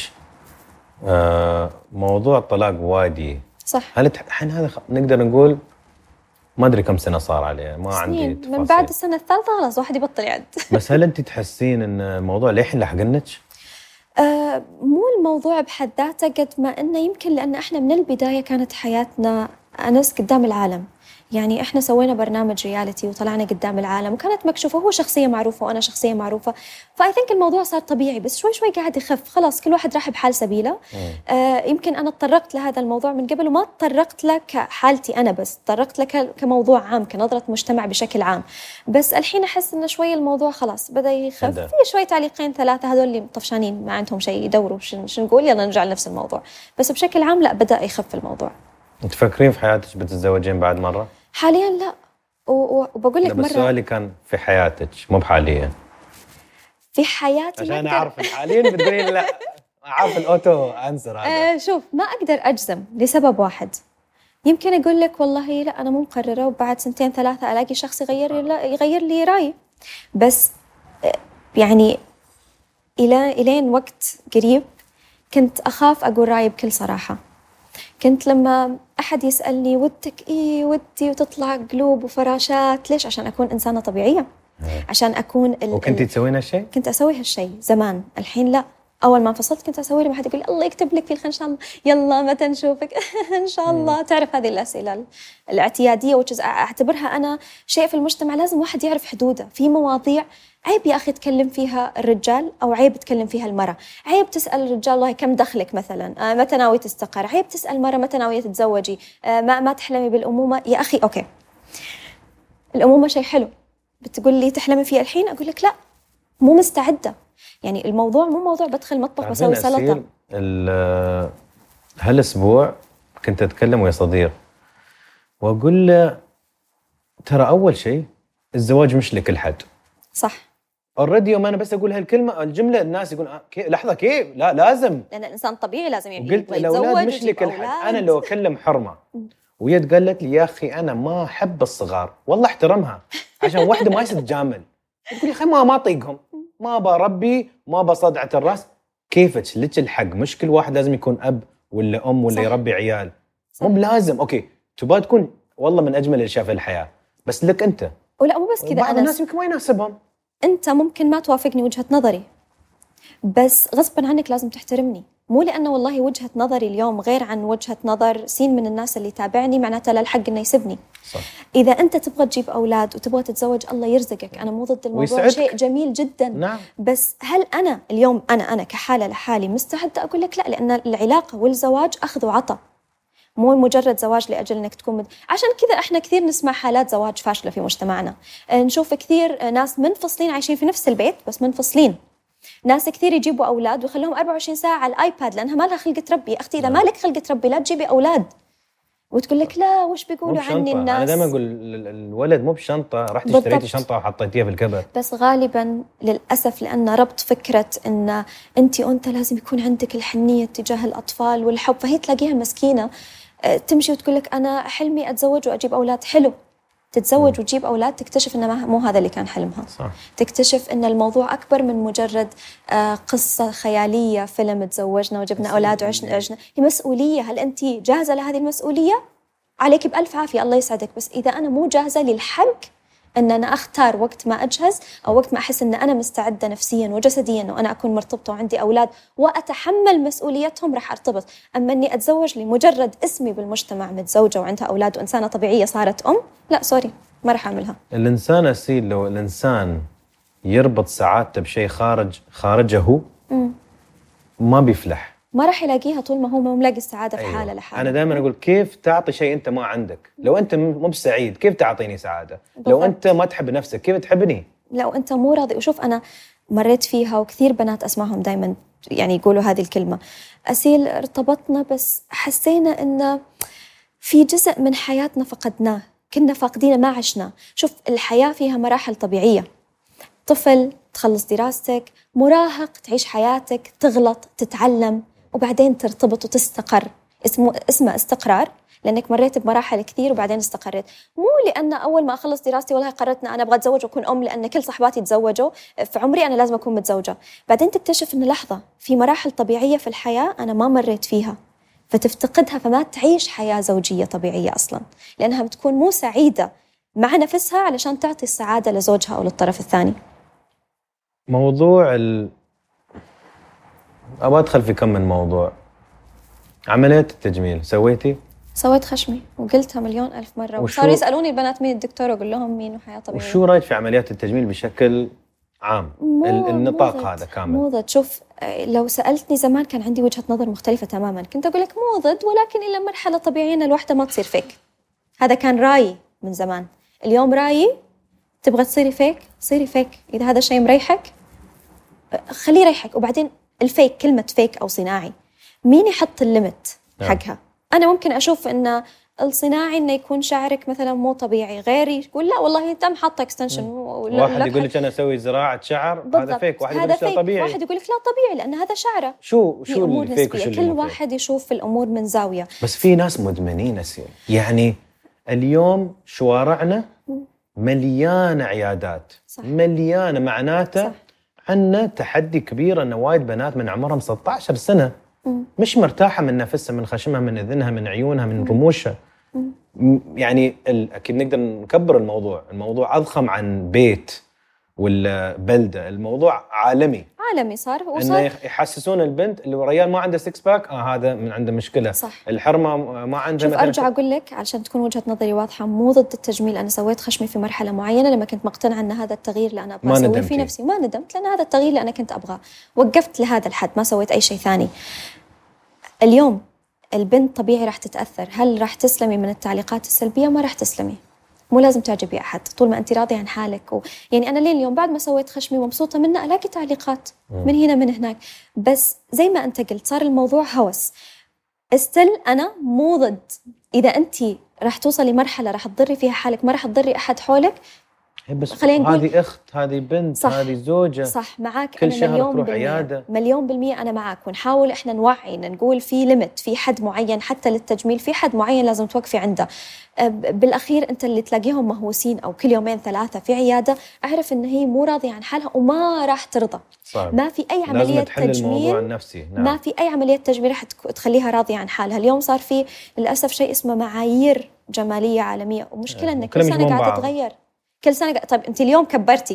آه موضوع الطلاق وادي صح. هل الحين هذا نقدر نقول ما أدري كم سنة صار عليه، ما عندي تفاصيل. من بعد السنة الثالثة خلاص واحد يبطل يعد. بس هل أنت تحسين إن الموضوع للحين لحقنك؟ آه مو الموضوع بحد ذاته قد ما إنه يمكن لأن إحنا من البداية كانت حياتنا أنس قدام العالم. يعني إحنا سوينا برنامج رياليتي وطلعنا قدام العالم وكانت مكشوفة، هو شخصية معروفة وأنا شخصية معروفة، فأي ثينك الموضوع صار طبيعي. بس شوي شوي قاعد يخف، خلاص كل واحد راح بحال سبيله. آه يمكن أنا تطرقت لهذا الموضوع من قبل وما تطرقت له كحالتي أنا بس، تطرقت له كموضوع عام، كنظرة مجتمع بشكل عام. بس الحين أحس إنه شوي الموضوع خلاص بدأ يخف، في شوي تعليقين ثلاثة هذول اللي طفشانين ما عندهم شيء يدوروا شو نقول يلا نرجع لنفس الموضوع. بس بشكل عام لا، بدأ يخف الموضوع. تفكرين في حياتك بتتزوجين بعد مرة؟ حاليا لا، وبقول لك مرة. بس سؤالي كان في حياتك مو بحاليا. في حياتي عشان أعرف حاليا بتقولين لا، أعرف الأوتو أنسر هذا. آه شوف، ما أقدر أجزم لسبب واحد. يمكن أقول لك والله لا أنا مو مقررة، وبعد سنتين ثلاثة ألاقي شخص يغير يغير لي رأيي. بس يعني إلى إلين وقت قريب كنت أخاف أقول رأيي بكل صراحة. كنت لما أحد يسألني ودك إيه ودي وتطلع قلوب وفراشات، ليش؟ عشان أكون إنسانة طبيعية، عشان أكون ال وكنتي تسوين هالشيء؟ كنت أسوي هالشيء زمان. الحين لا. أول ما انفصلت كنت أسوي لما حد يقول لي الله يكتب لك في الخير إن شاء الله، يلا متى نشوفك إن شاء الله. تعرف هذه الأسئلة الاعتيادية وتش أعتبرها أنا شيء في المجتمع لازم واحد يعرف حدوده. في مواضيع عيب يا أخي يتكلم فيها الرجال أو عيب تكلم فيها المرأة. عيب تسأل الرجال والله كم دخلك مثلا، آه متى ناوية تستقر. عيب تسأل مرة متى ناوية تتزوجي، آه ما ما تحلمي بالأمومة. يا أخي أوكي الأمومة شيء حلو، بتقول لي تحلمي فيه الحين، أقول لك لا مو مستعدة. يعني الموضوع مو موضوع بدخل مطبخ واسوي سلطة. هالأسبوع كنت أتكلم ويا صديق وأقول له ترى أول شيء الزواج مش لكل حد. صح. اوريدي يوم انا بس اقول هالكلمه الجمله الناس يقول آه كي لحظه كيف لا لازم، لان الانسان طبيعي لازم يعني قلت الاولاد مش لكل حد. انا لو اكلم حرمه وهي قالت لي يا اخي انا ما احب الصغار، والله احترمها عشان واحده ما تتجامل تقول يا اخي ما ما اطيقهم، ما بربي ما بصدعه الراس. كيفك لك الحق، مش كل واحد لازم يكون اب ولا ام ولا صح. يربي عيال مو بلازم. اوكي تبغى تكون والله من اجمل الاشياء في الحياه، بس لك انت. ولا مو بس كذا، بعض الناس يمكن ما يناسبهم. أنت ممكن ما توافقني وجهة نظري، بس غصباً عنك لازم تحترمني. مو لأنه والله وجهة نظري اليوم غير عن وجهة نظر سين من الناس اللي تابعني معناته للحق إنه يسبني. صح. إذا أنت تبغى تجيب أولاد وتبغى تتزوج الله يرزقك، أنا مو ضد الموضوع، ويسعدك. شيء جميل جداً. نعم. بس هل أنا اليوم أنا أنا كحالة لحالي مستعدة أقول لك لا؟ لأن العلاقة والزواج أخذ وعطى، مو مجرد زواج لأجل أنك تكون مد... عشان كذا إحنا كثير نسمع حالات زواج فاشلة في مجتمعنا. نشوف كثير ناس منفصلين عايشين في نفس البيت بس منفصلين. ناس كثير يجيبوا أولاد ويخلوهم أربعة وعشرين ساعة على الآيباد لأنها ما لها خلقة ربي. أختي إذا ما لك خلقة ربي لا تجيبي أولاد. وتقول لك لا وش بيقولوا عني الناس. أنا دائما أقول الولد مو بشنطة رحت اشتريتي شنطة وحطيتيها في الكبر. بس غالبا للأسف لأن ربط فكرة إن أنت وأنت لازم يكون عندك الحنية تجاه الأطفال والحب، فهي تلاقيها مسكينة تمشي وتقول لك أنا حلمي أتزوج وأجيب أولاد. حلو تتزوج وتجيب أولاد، تكتشف إنه مو هذا اللي كان حلمها. صح. تكتشف إن الموضوع أكبر من مجرد قصة خيالية، فيلم تزوجنا وجبنا أولاد وعشنا عشنا. هي مسؤولية. هل أنت جاهزة لهذه المسؤولية؟ عليك بألف عافية الله يسعدك. بس إذا أنا مو جاهزة للحق أن أنا أختار وقت ما أجهز أو وقت ما أحس أن أنا مستعدة نفسياً وجسدياً وأنا أكون مرتبطة وعندي أولاد وأتحمل مسؤوليتهم راح أرتبط. أما أني أتزوج لمجرد اسمي بالمجتمع متزوجة وعندها أولاد وإنسانة طبيعية صارت أم، لا سوري ما راح أعملها. الإنسان أسيل لو الإنسان يربط سعادته بشيء خارج خارجه هو م. ما بيفلح، ما راح يلاقيها طول ما هو مو ملاقي السعادة في أيوة. حالة لحاله. أنا دائما أقول كيف تعطي شيء أنت ما عندك؟ لو أنت مو بسعيد كيف تعطيني سعادة؟ بالضبط. لو أنت ما تحب نفسك كيف تحبني؟ لو أنت مو راضي. وشوف أنا مريت فيها وكثير بنات أسمعهم دائما يعني يقولوا هذه الكلمة، أسيل ارتبطنا بس حسينا إن في جزء من حياتنا فقدناه، كنا فاقدينه ما عشنا. شوف الحياة فيها مراحل طبيعية، طفل تخلص دراستك، مراهق تعيش حياتك، تغلط تتعلم وبعدين ترتبط وتستقر. اسمه اسمه استقرار لأنك مريت بمراحل كثير وبعدين استقريت. مو لأن أول ما أخلص دراستي والله قررت أنا أبغى أتزوج وأكون أم لأن كل صحباتي تزوجوا في عمري أنا لازم أكون متزوجة. بعدين تكتشف إن لحظة في مراحل طبيعية في الحياة أنا ما مريت فيها فتفتقدها، فما تعيش حياة زوجية طبيعية أصلاً لأنها بتكون مو سعيدة مع نفسها علشان تعطي السعادة لزوجها أو للطرف الثاني. موضوع ال... ابغى ادخل في كم من موضوع. عمليه التجميل سويتي؟ سويت خشمي وقلتها مليون ألف مرة، وصاروا يسألوني البنات مين الدكتور، أقول لهم مين وحياة طبيعية. وشو رأيك في عمليات التجميل بشكل عام؟ النطاق مو هذا كامل. مو ضد. شوف، لو سألتني زمان كان عندي وجهة نظر مختلفة تماما، كنت أقول لك مو ضد، ولكن إلى مرحلة طبيعية إن الوحدة ما تصير فيك. هذا كان رأيي من زمان. اليوم رأيي تبغى تصيري فيك صيري فيك، إذا هذا الشيء مريحك خليه يريحك. وبعدين الفيك، كلمة فيك أو صناعي، مين يحط الليمت حقها؟ أنا ممكن أشوف إن الصناعي إنه يكون شعرك مثلا مو طبيعي، غيري يقول لا والله أنت محطة اكستنشن. واحد يقول لك أنا أسوي زراعة شعر، بالضبط. هذا فيك. واحد يقول لك لا طبيعي، واحد يقول لك لا طبيعي لأن هذا شعره. شو شو اللي فيك وشو اللي كل واحد يشوف الأمور من زاوية. بس في ناس مدمنين أسير، يعني اليوم شوارعنا مليانة عيادات، صح. مليانة، معناته عندنا تحدي كبير أن وايد بنات من عمرهم ستة عشر سنة م. مش مرتاحة من نفسها، من خشمها، من إذنها، من عيونها، من م. رموشها. م. يعني أكيد نقدر نكبر الموضوع، الموضوع أضخم عن بيت ولا بلدة، الموضوع عالمي عالمي صار. وصار إنه يحسسون البنت اللي ريال ما عنده سكس باك آه هذا من عنده مشكلة، صح. الحرمة ما عنده. شوف أرجع أقول لك علشان تكون وجهة نظري واضحة، مو ضد التجميل. أنا سويت خشمي في مرحلة معينة لما كنت مقتنعة أن هذا التغيير اللي أنا أبغى أسويه في نفسي. ما ندمت، لأن هذا التغيير اللي أنا كنت أبغاه. وقفت لهذا الحد، ما سويت أي شيء ثاني. اليوم البنت طبيعي راح تتأثر. هل راح تسلمي من التعليقات السلبية؟ ما راح تسلمي. مو لازم تعجبي أحد طول ما أنت راضية عن حالك. و... يعني أنا لين اليوم بعد ما سويت خشمي ومبسوطة منه ألاقي تعليقات من هنا من هناك، بس زي ما أنت قلت صار الموضوع هوس. استل أنا مو ضد، إذا أنت راح توصلي مرحلة راح تضري فيها حالك، ما راح تضري أحد حولك. بس هذه أخت، هذه بنت، هذه زوجة، صح. معاك كل أنا شهر مليون تروح بالمية عيادة. مليون بالمية أنا معاك. ونحاول إحنا نوعي، نقول في ليمت، في حد معين حتى للتجميل، في حد معين لازم توقفي عنده. بالأخير أنت اللي تلاقيهم مهووسين أو كل يومين ثلاثة في عيادة، أعرف إن هي مو راضية عن حالها وما راح ترضى. صعب. ما في أي عملية تجميل النفسي. نعم. ما في أي عملية تجميل راح تخليها راضية عن حالها. اليوم صار في للأسف شيء اسمه معايير جمالية عالمية، ومشكلة إن كل سنة قاعدة تتغير. كل سنة طيب أنت اليوم كبرتي،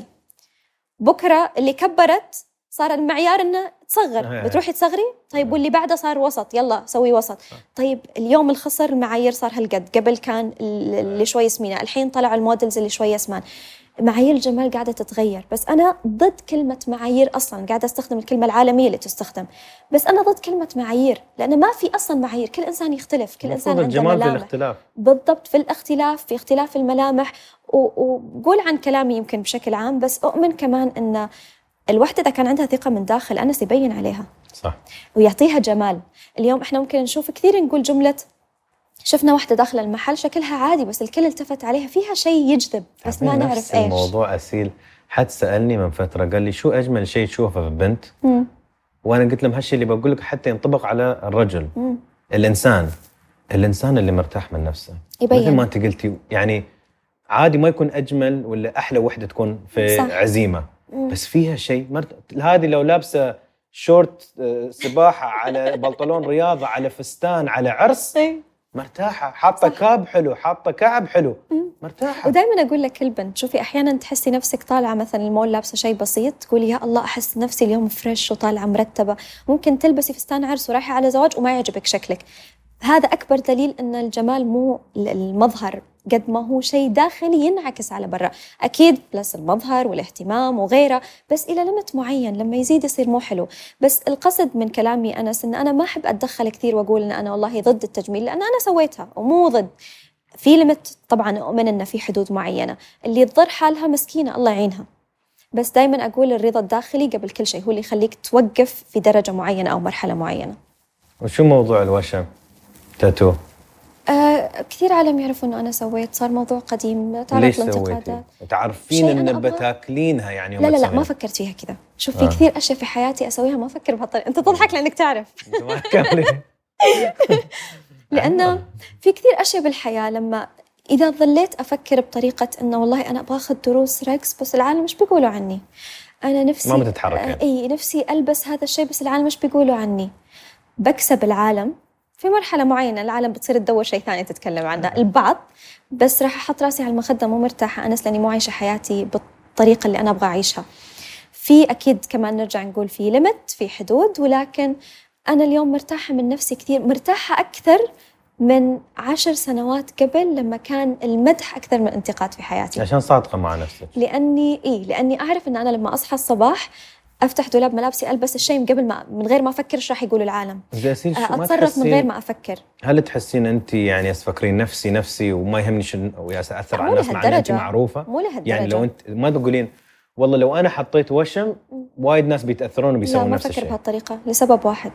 بكرة اللي كبرت صار المعيار إنه تصغر، بتروحي تصغري. طيب واللي بعده صار وسط، يلا سوي وسط. طيب اليوم الخصر المعايير صار هالقد، قبل كان اللي شوي سمينة، الحين طلعوا المودلز اللي شوية سمان. معايير الجمال قاعدة تتغير. بس أنا ضد كلمة معايير أصلاً، قاعدة أستخدم الكلمة العالمية اللي تستخدم، بس أنا ضد كلمة معايير لأن ما في أصلاً معايير. كل إنسان يختلف، كل إنسان عنده ملامح. في الاختلاف. بالضبط، في الاختلاف، في اختلاف الملامح. وقول عن كلامي يمكن بشكل عام، بس أؤمن كمان أن الوحدة إذا كان عندها ثقة من داخل أنس يبين عليها، صح، ويعطيها جمال. اليوم إحنا ممكن نشوف كثير نقول جملة شفنا واحدة داخل المحل شكلها عادي بس الكل التفت عليها، فيها شيء يجذب بس ما نعرف إيش. الموضوع أسيل. حد سألني من فترة قال لي شو أجمل شيء تشوفه في البنت؟ مم. وأنا قلت لهم هالشيء اللي بقول لك حتى ينطبق على الرجل. مم. الإنسان الإنسان اللي مرتاح من نفسه يبين. مثل ما أنت قلتي، يعني عادي ما يكون أجمل ولا أحلى وحدة تكون في صح. عزيمة، مم. بس فيها شيء مرت... هذه لو لابسة شورت سباحة على بنطلون رياضة على فستان على عرس مرتاحة، حاطة كاب حلو، حاطة كعب حلو، مرتاحة. ودائما أقول لك كل بنت شوفي أحيانا تحسي نفسك طالعة مثلا المول لابسة شيء بسيط، تقولي يا الله أحس نفسي اليوم فريش وطالعة مرتبة. ممكن تلبسي فستان عرس ورايحة على زواج وما يعجبك شكلك. هذا أكبر دليل أن الجمال مو المظهر قد ما هو شيء داخلي ينعكس على برا. أكيد بلس المظهر والاهتمام وغيره، بس إلى لمت معين، لما يزيد يصير مو حلو. بس القصد من كلامي أنس إن أنا ما أحب أتدخل كثير وأقول إن أنا والله ضد التجميل، لأن أنا سويتها ومو ضد. في لمت طبعا، أؤمن إن في حدود معينة، اللي تضر حالها مسكينة الله يعينها. بس دايما أقول الرضا الداخلي قبل كل شيء، هو اللي يخليك توقف في درجة معينة أو مرحلة معينة. وشو موضوع الوشم تاتو؟ آه كثير عالم يعرفوا إنه أنا سويت، صار موضوع قديم، تعرض لانتقادات. تعرفين إن بتاكلينها يعني؟ لا لا لا ما فكرت فيها كذا. شوف في آه. كثير أشياء في حياتي أسويها ما أفكر بهالطريقة. أنت تضحك لأنك تعرف. لأنه في كثير أشياء بالحياة لما إذا ظليت أفكر بطريقة إنه والله أنا باخذ دروس رقص بس العالم مش بيقولوا عني، أنا نفسي ما بتتحرك يعني. أي نفسي ألبس هذا الشيء بس العالم مش بيقولوا عني، بكسب العالم. في مرحلة معينة العالم بتصير تدور شيء ثاني تتكلم عنه البعض، بس راح أحط راسي على المخدة مو مرتاحة أنس لأني مو عايشة حياتي بالطريقة اللي أنا أبغى أعيشها. في أكيد كمان نرجع نقول في ليمت، في حدود، ولكن أنا اليوم مرتاحة من نفسي كثير، مرتاحة أكثر من عشر سنوات قبل لما كان المدح أكثر من الانتقاد في حياتي. عشان صادقة مع نفسك. لأني إيه لأني أعرف أن أنا لما أصحى الصباح أفتح دولاب ملابسي ألبس الشيء قبل ما من غير ما أفكر إيش راح يقول العالم، أتصرف من غير ما أفكر. هل تحسين أنت يعني تفكرين نفسي نفسي وما يهمني شنو ويأثر على الناس مع أن أنت معروفة؟ مو لهالدرجة. يعني لو أنت ما تقولين والله لو أنا حطيت وشم وايد ناس بيتأثرون وبيسوون نفس الشيء. لا ما أفكر بهالطريقة لسبب واحد.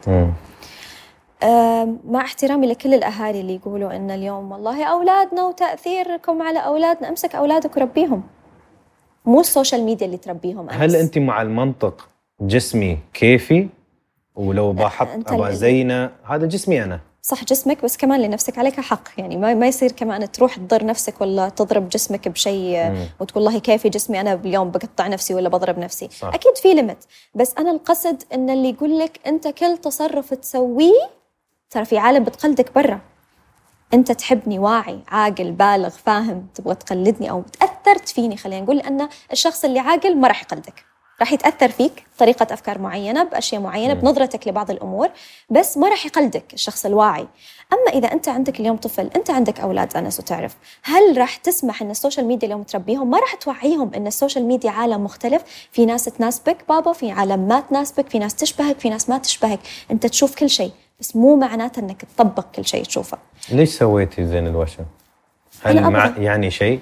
مع احترامي لكل الأهالي اللي يقولوا إن اليوم والله أولادنا وتأثيركم على أولادنا، أمسك أولادك وربيهم، مو السوشيال ميديا اللي تربيهم. أمس. هل أنت مع المنطق جسمي كيفي ولو بحط أبا زينة هذا جسمي أنا؟ صح جسمك، بس كمان لنفسك عليك حق، يعني ما ما يصير كمان تروح تضر نفسك ولا تضرب جسمك بشيء وتقول والله كيفي جسمي أنا اليوم بقطع نفسي ولا بضرب نفسي. صح. أكيد في ليمت، بس أنا القصد إن اللي يقول لك أنت كل تصرف تسويه ترى في عالم بتقلدك برا. أنت تحبني واعي عاقل بالغ فاهم، تبغى تقلدني أو تأثرت فيني، خلينا نقول، لأن الشخص اللي عاقل ما راح يقلدك، راح يتأثر فيك طريقة أفكار معينة بأشياء معينة بنظرتك لبعض الأمور، بس ما راح يقلدك الشخص الواعي. أما إذا أنت عندك اليوم طفل، أنت عندك أولاد أنس وتعرف، هل راح تسمح أن السوشيال ميديا اليوم تربيهم؟ ما راح توعيهم أن السوشيال ميديا عالم مختلف، في ناس تناسبك بابا، في عالم ما تناسبك، في ناس تشبهك، في ناس ما تشبهك، أنت تشوف كل شيء، بس مو معناته أنك تطبق كل شيء تشوفه. ليش سويتي زين الوشم؟ هل مع يعني شيء؟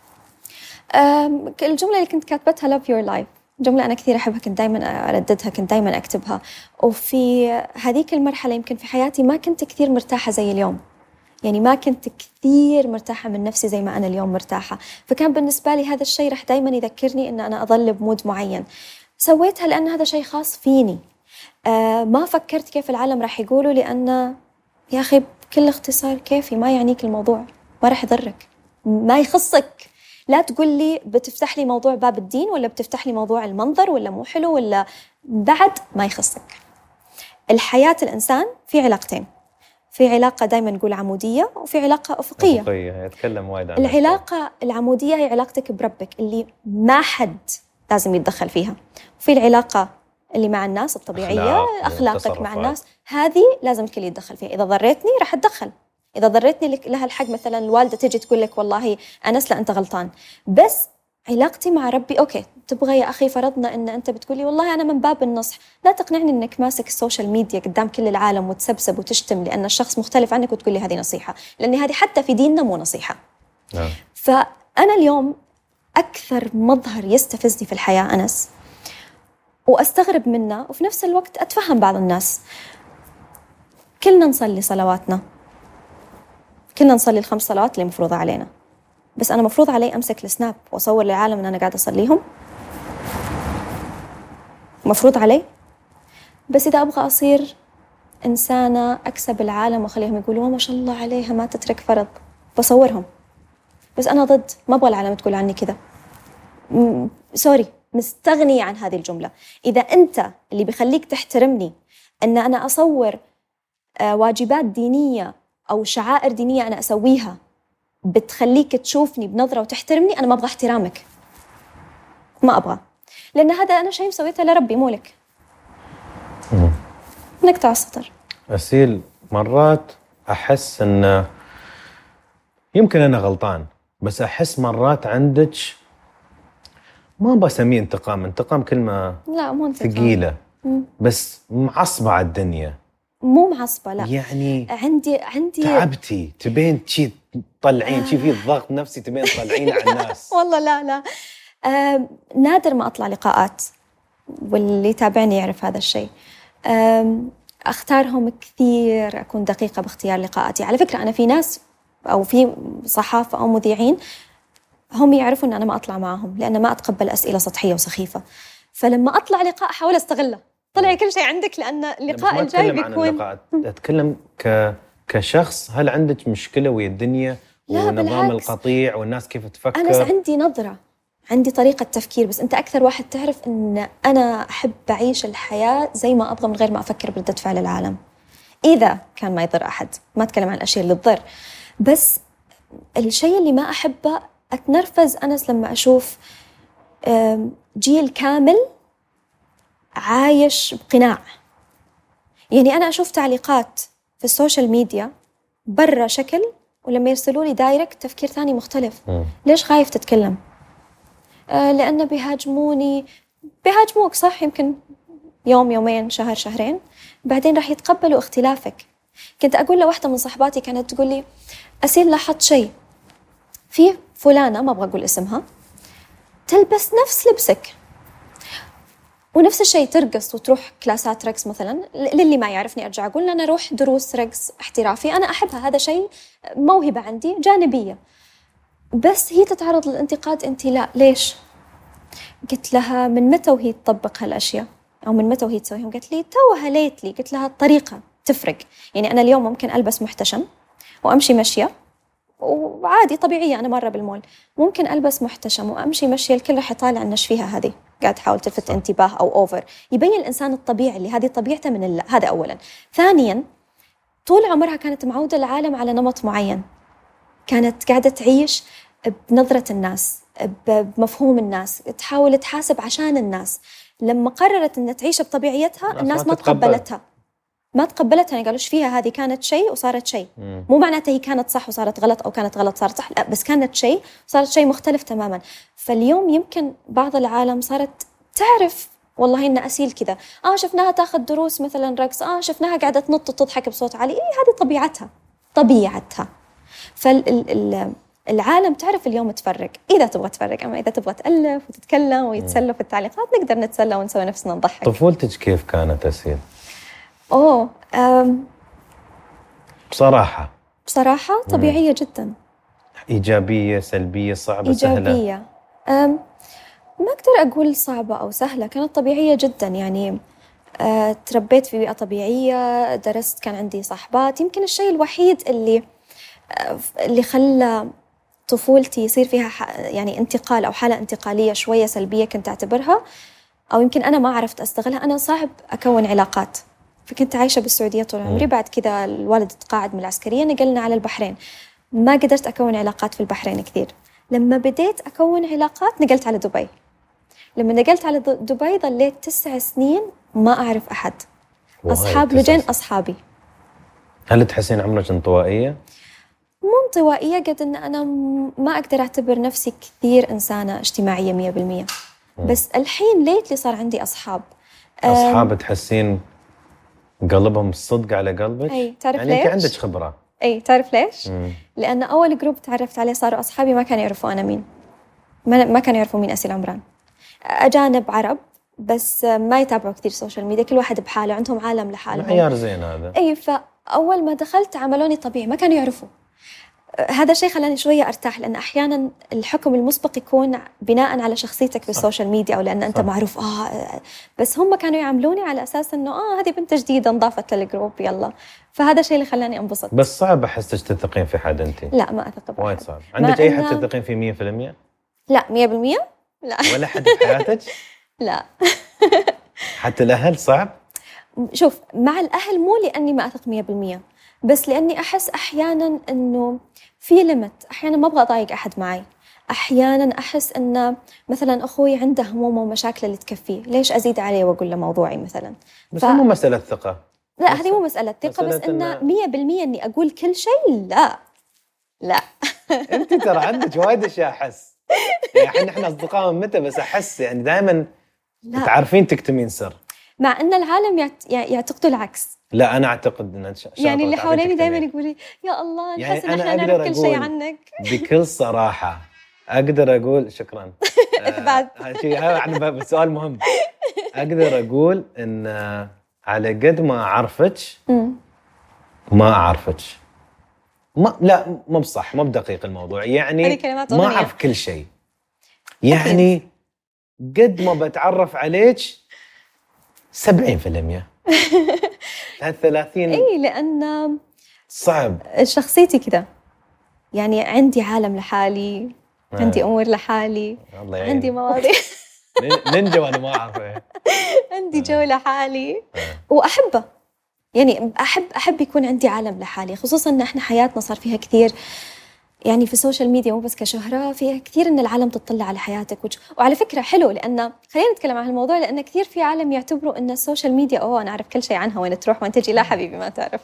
الجملة اللي كنت كاتبتها love your life، جملة أنا كثير أحبها، كنت دايماً أرددها، كنت دايماً أكتبها. وفي هذيك المرحلة يمكن في حياتي ما كنت كثير مرتاحة زي اليوم، يعني ما كنت كثير مرتاحة من نفسي زي ما أنا اليوم مرتاحة، فكان بالنسبة لي هذا الشيء رح دايماً يذكرني أن أنا أظل بمود معين. سويتها لأن هذا شيء خاص فيني، آه ما فكرت كيف العالم رح يقولوا، لأن يا أخي بكل اختصار كيفي، ما يعنيك الموضوع، ما رح يضرك، ما يخصك. لا تقول لي بتفتح لي موضوع باب الدين ولا بتفتح لي موضوع المنظر ولا مو حلو ولا بعد، ما يخصك. الحياة الإنسان في علاقتين، في علاقة دايما نقول عمودية وفي علاقة أفقية. أفقية يتكلم وايد عن العلاقة العمودية هي علاقتك بربك اللي ما حد لازم يتدخل فيها، وفي العلاقة اللي مع الناس الطبيعية أخلاق أخلاقك مع الناس، هذه لازم الكل يتدخل فيها. إذا ضريتني راح أتدخل، إذا ضريتني لها الحق، مثلا الوالدة تيجي تقول لك والله أنس لا أنت غلطان، بس علاقتي مع ربي أوكي. تبغى يا أخي فرضنا أن أنت بتقولي والله أنا من باب النصح، لا تقنعني أنك ماسك السوشيال ميديا قدام كل العالم وتسبسب وتشتم لأن الشخص مختلف عنك وتقولي هذه نصيحة، لأن هذه حتى في ديننا مو نصيحة. نعم. فأنا اليوم أكثر مظهر يستفزني في الحياة أنس، وأستغرب منه وفي نفس الوقت أتفهم بعض الناس، كلنا نصلي صلواتنا، كلنا نصلي الخمس صلوات اللي مفروضة علينا، بس أنا مفروض علي أمسك السناب وأصور للعالم أن أنا قاعدة أصليهم؟ مفروض علي؟ بس إذا أبغى أصير إنسانة أكسب العالم وأخليهم يقولوا ما شاء الله عليها ما تترك فرض، بصورهم. بس أنا ضد، ما أبغى العالم تقول عني كذا، م- سوري مستغنية عن هذه الجملة. إذا أنت اللي بيخليك تحترمني أن أنا أصور آه واجبات دينية أو شعائر دينية أنا أسويها بتخليك تشوفني بنظرة وتحترمني، أنا ما أبغى احترامك، ما أبغى، لأن هذا أنا شيء مسويته لربي مو لك. نقطع السطر. أسيل مرات أحس أن يمكن أنا غلطان، بس أحس مرات عندك ما بسميه انتقام، انتقام كلمة لا مو انتقام ثقيلة، بس معصبة على الدنيا. مو معصبة لا، يعني عندي عندي تعبتي تبين شي تطلعين شي في الضغط نفسي تبين تطلعين على الناس. والله لا لا آه نادر ما أطلع لقاءات، واللي تابعني يعرف هذا الشيء. آه أختارهم كثير، أكون دقيقة باختيار لقاءاتي. على فكرة أنا في ناس أو في صحافة أو مذيعين هم يعرفوا أن أنا ما أطلع معهم، لأن ما أتقبل أسئلة سطحية وسخيفة، فلما أطلع لقاء أحاول أستغله، طلع كل شيء عندك، لأن اللقاء الجاي بيكون. أتكلم ك كشخص، هل عندك مشكلة ويا الدنيا ونظام القطيع والناس كيف تفكر؟ أنا عندي نظرة، عندي طريقة تفكير، بس أنت أكثر واحد تعرف أن أنا أحب أعيش الحياة زي ما أبغى من غير ما أفكر بردة فعل العالم، إذا كان ما يضر أحد. ما أتكلم عن الأشياء اللي تضر، بس الشيء اللي ما أحبه أتنرفز أنس لما أشوف جيل كامل عايش بقناع. يعني أنا أشوف تعليقات في السوشيال ميديا برا شكل، ولما يرسلوا لي دايركت تفكير ثاني مختلف. م. ليش خايف تتكلم؟ آه لأنه بيهاجموني. بيهاجموك صح، يمكن يوم يومين شهر شهرين، بعدين راح يتقبلوا اختلافك. كنت أقول لواحدة من صحباتي كانت تقول لي أسيل لاحظت شيء، في فلانة ما أبغى أقول اسمها تلبس نفس لبسك ونفس الشيء ترقص وتروح كلاسات رقص مثلا. للي ما يعرفني أرجع أقول أنا أروح دروس رقص احترافي، أنا أحبها، هذا شيء موهبة عندي جانبية. بس هي تتعرض للانتقاد، أنت لا، ليش؟ قلت لها من متى وهي تطبق هالأشياء أو من متى وهي تسويهم؟ قلت لي توها ليت لي. قلت لها الطريقة تفرق. يعني أنا اليوم ممكن ألبس محتشم وأمشي مشية وعادي طبيعية، أنا مرة بالمول ممكن ألبس محتشم وأمشي مشية الكل رح يطالع النش فيها هذه قاعد تحاول تلفت انتباه أو أوفر، يبين الإنسان الطبيعي اللي هذه طبيعته من الله. هذا أولا. ثانيا، طول عمرها كانت معودة العالم على نمط معين، كانت قاعدة تعيش بنظرة الناس، بمفهوم الناس، تحاول تحاسب عشان الناس. لما قررت أن تعيش بطبيعيتها الناس ما تقبلتها ما تقبلتها يعني قالوا إيش فيها هذه، كانت شيء وصارت شيء. مو معناته هي كانت صح وصارت غلط أو كانت غلط صارت صح، لا، بس كانت شيء وصارت شيء مختلف تماما. فاليوم يمكن بعض العالم صارت تعرف والله إن أسيل كذا، آه شفناها تاخذ دروس مثلا رقص، آه شفناها قاعدة تنط وتضحك بصوت عالي، إيه هذه طبيعتها طبيعتها. فالعالم تعرف اليوم تفرق إذا تبغى تفرق، أما إذا تبغى تألف وتتكلم ويتسلى في التعليقات نقدر نتسلى ونسوي نفسنا نضحك. طفولتك كيف كانت أسيل؟ أوه أم بصراحة بصراحة طبيعية مم. جدا. إيجابية سلبية صعبة إيجابية. سهلة؟ إيجابية. ما أقدر أقول صعبة أو سهلة، كانت طبيعية جدا. يعني أه تربيت في بيئة طبيعية، درست، كان عندي صحبات. يمكن الشيء الوحيد اللي أه اللي خلى طفولتي يصير فيها يعني انتقال أو حالة انتقالية شوية سلبية كنت أعتبرها، أو يمكن أنا ما عرفت أستغلها، أنا صعب أكون علاقات. فكنت عايشة بالسعودية طول عمري، بعد كذا الوالد تقاعد من العسكرية نقلنا على البحرين، ما قدرت أكون علاقات في البحرين كثير. لما بديت أكون علاقات نقلت على دبي. لما نقلت على دبي ظليت تسع سنين ما أعرف أحد. أصحاب لجين أصحابي. هل تحسين عمرك انطوائية؟ مو انطوائية قد أن أنا ما أقدر أعتبر نفسي كثير إنسانة اجتماعية مية بالمية، بس الحين ليت لي صار عندي أصحاب. أصحاب تحسين قلبهم الصدق على قلبك؟ أي تعرف يعني ليش؟ أنت عندك خبرة. أي تعرف ليش؟ مم. لأن أول جروب تعرفت عليه صاروا أصحابي ما كانوا يعرفوا أنا مين، ما, ما كانوا يعرفوا مين أسيل عمران. أجانب عرب بس ما يتابعوا كثير سوشيال ميديا، كل واحد بحاله، عندهم عالم لحالهم. معيار زين هذا. أي فأول ما دخلت عملوني طبيعي، ما كانوا يعرفوا. هذا الشيء خلاني شوية أرتاح، لأن أحياناً الحكم المسبق يكون بناء على شخصيتك في السوشيال ميديا أو لأن أنت معروف. آه بس هم كانوا يعاملوني على أساس إنه آه هذه بنت جديدة انضافت للجروب يلا. فهذا الشيء اللي خلاني أنبسط. بس صعب أحسك تثقين في حد أنت. لا ما أثق بأحد. وايد صعب. عندك أي حد تثقين فيه مية بالمية؟ لا مية بالمية لا. ولا حد في حياتك؟ لا. حتى الأهل صعب؟ شوف، مع الأهل مو لأني ما أثق مية بالمية، بس لأني أحس أحياناً إنه في ليمت. أحياناً ما أبغى أضايق أحد معي، أحياناً أحس إنه مثلاً أخوي عنده همومه ومشاكل اللي تكفيه، ليش أزيد عليه وأقول له موضوعي مثلاً؟ بس ف... مو مسألة ثقة. لا هذه مو مسألة ثقة، بس إنه مية بالمية إني أقول كل شيء. لا لا. أنت ترى عندك وايد أشياء أحس. يعني إحنا أصدقاء من متى، بس أحس يعني دائماً تعرفين تكتمين سر، مع أن العالم يعت... يعتقدوا العكس. لا أنا أعتقد أن يعني اللي حواليني دائما يقولوا يا الله نحس يعني إن إحنا نعرف كل شيء عنك. بكل صراحة أقدر أقول شكراً. بعد هذا عن بسؤال مهم. أقدر أقول إن على قد ما أعرفك ما أعرفك. ما لا مو بصح، مو بدقيق الموضوع. يعني ما أعرف كل شيء. يعني قد ما بتعرف عليك سبعين في المية. هالثلاثين. إيه لأن صعب. شخصيتي كده، يعني عندي عالم لحالي، آه. عندي أمور لحالي، عندي مواضيع. نينجا وأنا ما أعرفه. عندي جو لحالي وأحبه. يعني أحب أحب يكون عندي عالم لحالي، خصوصاً إن إحنا حياتنا صار فيها كثير يعني في السوشيال ميديا مو بس كشهرة، فيها كثير إن العالم تطلع على حياتك وج... وعلى فكرة حلو، لأن خلينا نتكلم عن الموضوع، لأن كثير في عالم يعتبروا إن السوشيال ميديا أوه أنا أعرف كل شيء عنها، وين تروح وين تجي. لا حبيبي، ما تعرف.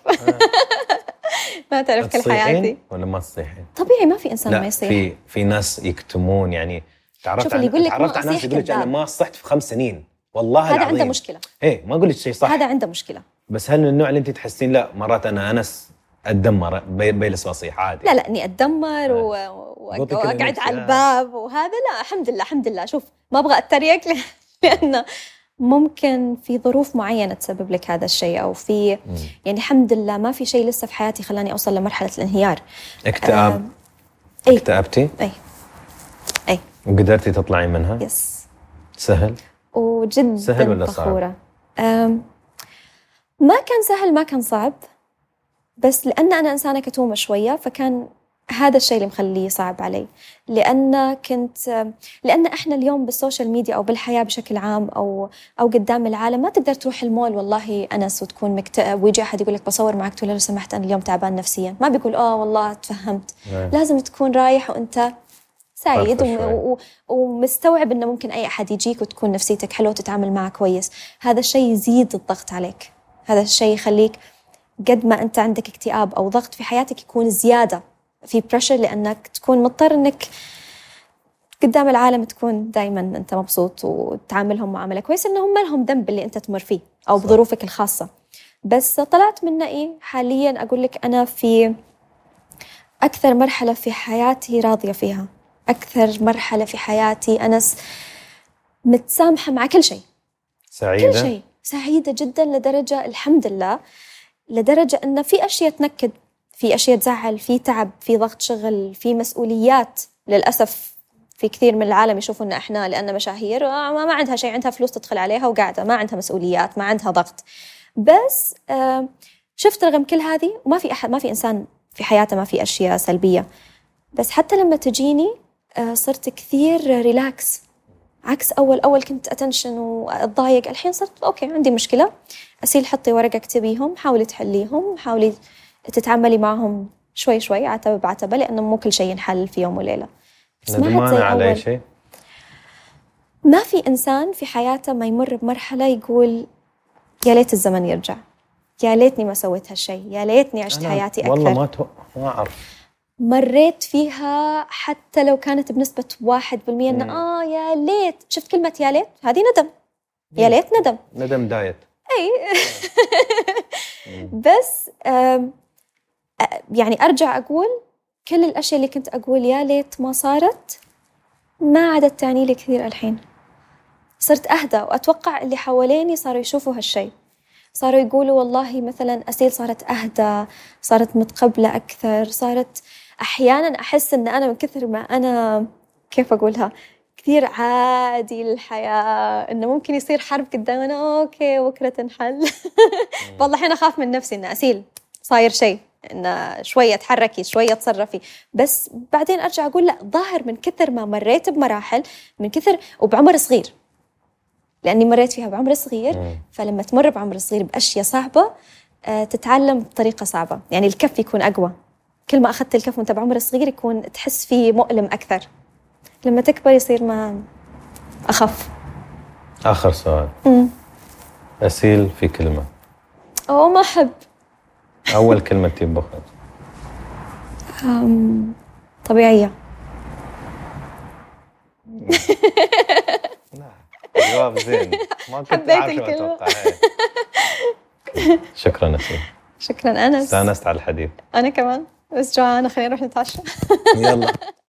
ما تعرف كل حياتي. ولا ما تصيحين؟ طبيعي، ما في إنسان ما يصيح. في في ناس يكتمون، يعني تعرفت عن تعرفت عن ناس يقول لك أنا ما صحت في خمس سنين، والله هذا العظيم عنده مشكلة. إيه ما أقول لك شيء صح، هذا عنده مشكلة. بس هل من النوع اللي أنت تحسين لا مرات أنا أنس أتدمر بيلس بصيح عادي؟ لا لا إني أتدمر و... وأقعد على الباب وهذا، لا الحمد لله الحمد لله. شوف ما أبغى أتريق لأن ممكن في ظروف معينة تسبب لك هذا الشيء، أو في مم. يعني الحمد لله ما في شيء لسه في حياتي خلاني أوصل لمرحلة الانهيار. اكتئاب؟ آه... اكتئبتي؟ أي أي وقدرتي تطلعي منها؟ يس. سهل؟ وجدا سهل ولا فخورة. صعب؟ ما كان سهل ما كان صعب، بس لأن أنا إنسانة كتومة شوية فكان هذا الشيء اللي مخليه صعب علي. لأن كنت لأن إحنا اليوم بالسوشيال ميديا أو بالحياة بشكل عام أو أو قدام العالم ما تقدر تروح المول والله أنس وتكون مكتئب ويجي أحد يقول لك بصور معك تقول له لو سمحت أنا اليوم تعبان نفسيا، ما بيقول آه والله تفهمت. لازم تكون رايح وأنت سعيد و... ومستوعب إنه ممكن أي أحد يجيك وتكون نفسيتك حلوة وتتعامل معه كويس. هذا الشيء يزيد الضغط عليك، هذا الشيء يخليك قد ما أنت عندك اكتئاب أو ضغط في حياتك يكون زيادة في بريشر، لأنك تكون مضطر أنك قدام العالم تكون دايما أنت مبسوط وتعاملهم معاملة كويسة، إنهم ما لهم ذنب اللي أنت تمر فيه أو بظروفك الخاصة. بس طلعت منه إيه حاليا أقول لك أنا في أكثر مرحلة في حياتي راضية فيها، أكثر مرحلة في حياتي أنا متسامحة مع كل شيء، سعيدة، كل شيء سعيدة جدا لدرجة الحمد لله، لدرجة أن في أشياء تنكد، في أشياء تزعل، في تعب، في ضغط شغل، في مسؤوليات. للأسف في كثير من العالم يشوفوا أن إحنا لأن مشاهير ما, ما عندها شيء، عندها فلوس تدخل عليها وقاعدة، ما عندها مسؤوليات، ما عندها ضغط. بس آه شفت رغم كل هذه وما في أحد، ما في إنسان في حياته ما في أشياء سلبية، بس حتى لما تجيني آه صرت كثير ريلاكس، عكس أول أول كنت أتنشن وأتضايق. الحين صرت أوكي عندي مشكلة، أسيل حطي ورقة اكتبيهم، حاولي تحليهم، حاولي تتعاملي معهم شوي شوي عتبة بعتبة، لأنه مو كل شيء ينحل في يوم وليلة. بس ما زي على شيء. ما في إنسان في حياته ما يمر بمرحلة يقول يا ليت الزمن يرجع، يا ليتني ما سويت هالشيء، يا ليتني عشت حياتي أكثر. والله ما تو... ما أعرف، مريت فيها حتى لو كانت بنسبة واحد بالمية إن آه يا ليت. شفت كلمة يا ليت هذه ندم، يا ليت ندم، ندم دايت. أي بس يعني أرجع أقول كل الأشياء اللي كنت أقول يا ليت ما صارت ما عادت تعني لي كثير. الحين صرت أهدى، وأتوقع اللي حواليني صاروا يشوفوا هالشيء، صاروا يقولوا والله مثلا أسيل صارت أهدى، صارت متقبلة أكثر، صارت أحيانا أحس أن أنا من كثر ما أنا كيف أقولها كثير عادي للحياة، إنه ممكن يصير حرب قدامنا أوكي بكرة تنحل. والله حين أخاف من نفسي إن أسيل صاير شيء، إن شوية تحركي شوية تصرفي، بس بعدين أرجع أقول لا، ظاهر من كثر ما مريت بمراحل، من كثر وبعمر صغير، لأني مريت فيها بعمر صغير، فلما تمر بعمر صغير بأشياء صعبة تتعلم بطريقة صعبة. يعني الكف يكون أقوى، كل ما أخذت الكف وأنت بعمر صغير يكون تحس فيه مؤلم أكثر، لما تكبر يصير ما أخف. آخر سؤال. مم. أسيل في كلمة. أوه ما أحب. أول كلمة تبخل. أم... طبيعية. جواب زين، ما كنت أعرف أتوقع. شكرا أسيل. شكرا أنس، استانست على الحديث. أنا كمان، بس جوعانة خلينا نروح نتعشى. يلا.